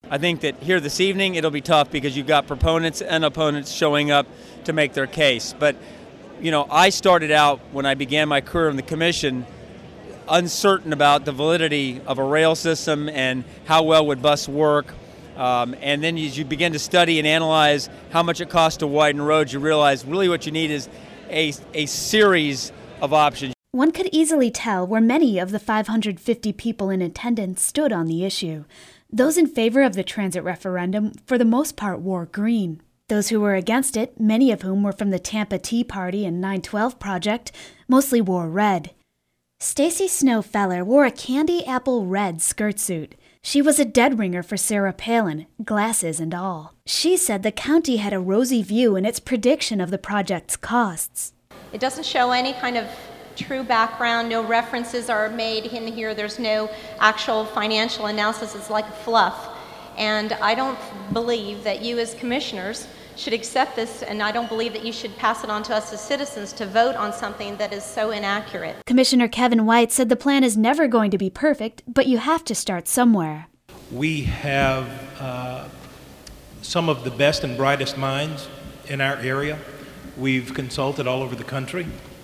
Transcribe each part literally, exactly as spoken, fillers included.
I think that here this evening it'll be tough because you've got proponents and opponents showing up to make their case. But, you know, I started out when I began my career in the commission uncertain about the validity of a rail system and how well would bus work. Um, and then as you begin to study and analyze how much it costs to widen roads, you realize really what you need is a, a series of options. One could easily tell where many of the five hundred fifty people in attendance stood on the issue. Those in favor of the transit referendum, for the most part, wore green. Those who were against it, many of whom were from the Tampa Tea Party and nine twelve Project, mostly wore red. Stacy Snow Feller wore a candy apple red skirt suit. She was a dead ringer for Sarah Palin, glasses and all. She said the county had a rosy view in its prediction of the project's costs. It doesn't show any kind of true background. No references are made in here. There's no actual financial analysis. It's like fluff. And I don't believe that you as commissioners should accept this, and I don't believe that you should pass it on to us as citizens to vote on something that is so inaccurate. Commissioner Kevin White said the plan is never going to be perfect, but you have to start somewhere. We have uh, some of the best and brightest minds in our area. We've consulted all over the country.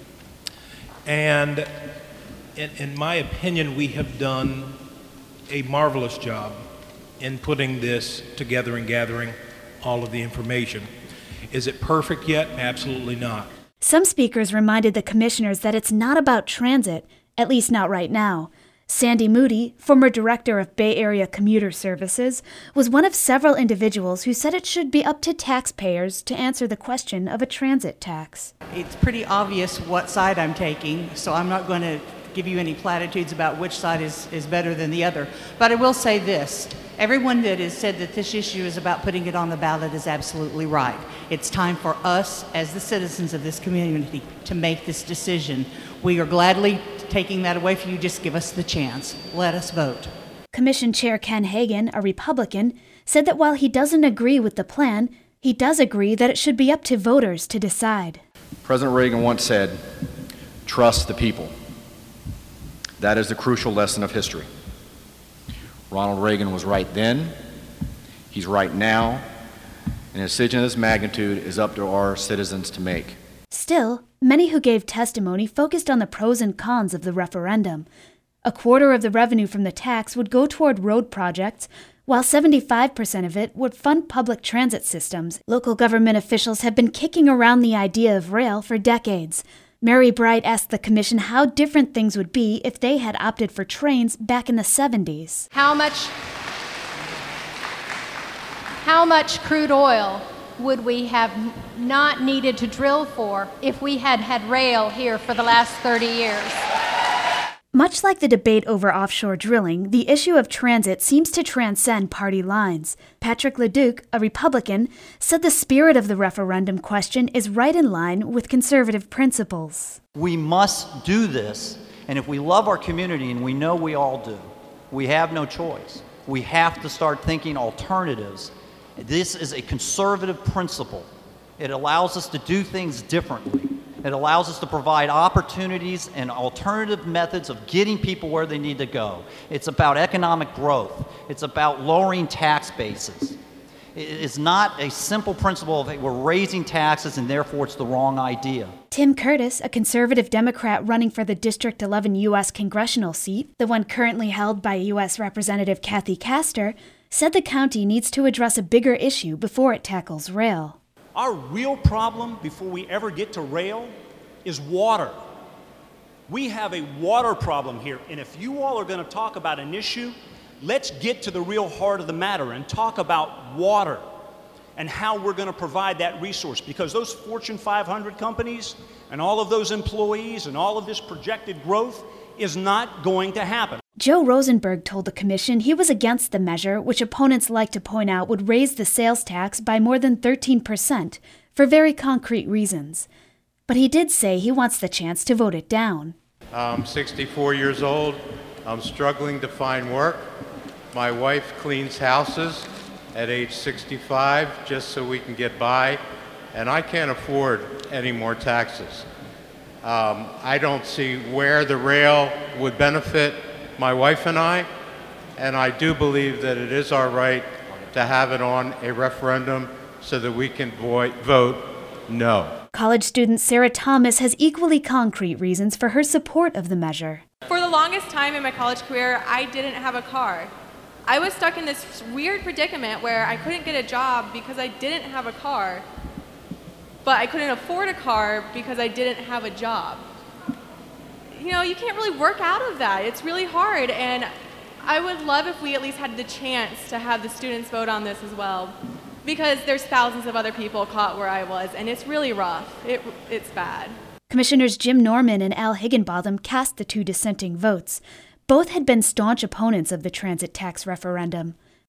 And in, in my opinion, we have done a marvelous job in putting this together and gathering all of the information. Is it perfect yet? Absolutely not. Some speakers reminded the commissioners that it's not about transit, at least not right now. Sandy Moody, former director of Bay Area Commuter Services, was one of several individuals who said it should be up to taxpayers to answer the question of a transit tax. It's pretty obvious what side I'm taking, so I'm not going to give you any platitudes about which side is, is better than the other. But I will say this. Everyone that has said that this issue is about putting it on the ballot is absolutely right. It's time for us, as the citizens of this community, to make this decision. We are gladly taking that away from you. Just give us the chance. Let us vote. Commission Chair Ken Hagan, a Republican, said that while he doesn't agree with the plan, he does agree that it should be up to voters to decide. President Reagan once said, "Trust the people." That is the crucial lesson of history. Ronald Reagan was right then, he's right now, and a decision of this magnitude is up to our citizens to make. Still, many who gave testimony focused on the pros and cons of the referendum. A quarter of the revenue from the tax would go toward road projects, while seventy-five percent of it would fund public transit systems. Local government officials have been kicking around the idea of rail for decades. Mary Bright asked the commission how different things would be if they had opted for trains back in the seventies. How much, how much crude oil would we have not needed to drill for if we had had rail here for the last thirty years? Much like the debate over offshore drilling, the issue of transit seems to transcend party lines. Patrick LeDuc, a Republican, said the spirit of the referendum question is right in line with conservative principles. We must do this, and if we love our community, and we know we all do, we have no choice. We have to start thinking alternatives. This is a conservative principle. It allows us to do things differently. It allows us to provide opportunities and alternative methods of getting people where they need to go. It's about economic growth. It's about lowering tax bases. It's not a simple principle of, hey, we're raising taxes and therefore it's the wrong idea. Tim Curtis, a conservative Democrat running for the District eleven U S congressional seat, the one currently held by U S Representative Kathy Castor, said the county needs to address a bigger issue before it tackles rail. Our real problem before we ever get to rail is water. We have a water problem here, and if you all are going to talk about an issue, let's get to the real heart of the matter and talk about water and how we're going to provide that resource, because those Fortune five hundred companies and all of those employees and all of this projected growth is not going to happen. Joe Rosenberg told the commission he was against the measure, which opponents like to point out would raise the sales tax by more than thirteen percent for very concrete reasons. But he did say he wants the chance to vote it down. I'm sixty-four years old. I'm struggling to find work. My wife cleans houses at age sixty-five just so we can get by, and I can't afford any more taxes. Um, I don't see where the rail would benefit my wife and I, and I do believe that it is our right to have it on a referendum so that we can vo- vote no. College student Sarah Thomas has equally concrete reasons for her support of the measure. For the longest time in my college career, I didn't have a car. I was stuck in this weird predicament where I couldn't get a job because I didn't have a car, but I couldn't afford a car because I didn't have a job. You know, you can't really work out of that. It's really hard, and I would love if we at least had the chance to have the students vote on this as well, because there's thousands of other people caught where I was, and it's really rough. It, it's bad. Commissioners Jim Norman and Al Higginbotham cast the two dissenting votes. Both had been staunch opponents of the transit tax referendum.